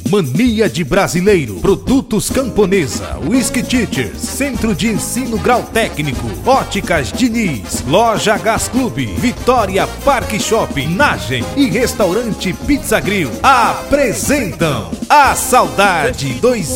Mania de Brasileiro, Produtos Camponesa, Whisky Teachers, Centro de Ensino Grau Técnico, Óticas Diniz, Loja Gás Clube, Vitória Parque Shopping, Nagem e Restaurante Pizza Grill apresentam A Saudade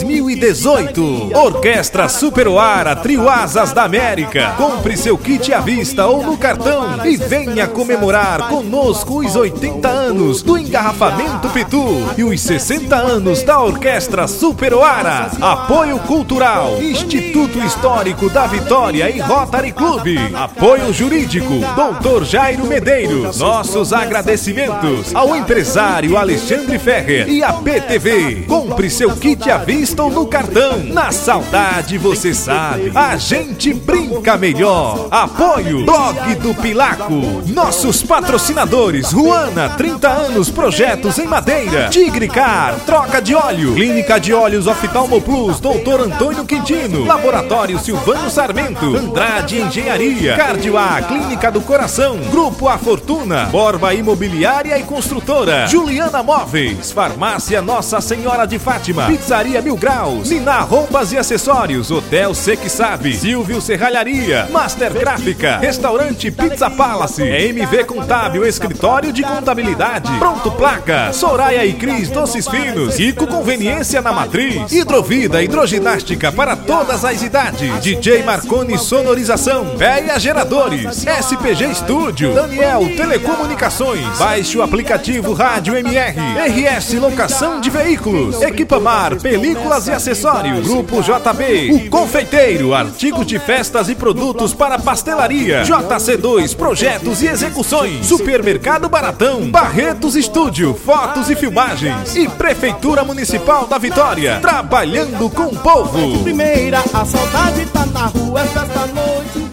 2018. Orquestra Superoara, Trio Asas da América. Compre seu kit à vista ou no cartão e venha comemorar conosco os 80 anos do Engarrafamento Pitu e os 60 anos da Orquestra Superoara. Apoio Cultural, Instituto Histórico da Vitória e Rotary Clube. Apoio Jurídico, Dr. Jairo Medeiros. Nossos agradecimentos ao empresário Alexandre Ferrer e a PTV. Compre seu kit à vista ou no cartão. Na saudade, você sabe, a gente brinca melhor. Apoio Blog do Pilaco. Nossos patrocinadores: Ruana, 30 anos, projetos em madeira. Tigre Car, troca de óleo. Clínica de Óleos Oftalmo Plus, Dr. Antônio Quintino. Laboratório Silvano Sarmento. Andrade Engenharia. Cardioá, Clínica do Coração. Grupo A Fortuna. Borba Imobiliária e Construtora. Juliana Móveis. Farmácia Nossa Senhora de Fátima. Pizzaria Mil Graus. Miná Roupas e Acessórios. Hotel Cê Que Sabe. Silvio Serralharia. Master Gráfica. Restaurante Pizza Palace. MV Contábil, Escritório de Contabilidade. Pronto Placa. Soraya e Cris Doces Finos. Rico Conveniência na Matriz. Hidrovida, hidroginástica para todas as idades. DJ Marconi Sonorização. Véia Geradores. SPG Estúdio. Daniel Telecomunicações. Baixe o aplicativo Rádio MR. RS Locação de Veículos. Equipamar, películas e acessórios. Grupo JB. O Confeiteiro. Artigos de festas e produtos para pastelaria. JC2 Projetos e Execuções. Supermercado Baratão. Barretos Estúdio. Fotos e filmagens. E Prefeitura Municipal da Vitória. Trabalhando com o povo. Primeira, a saudade tá na rua esta noite.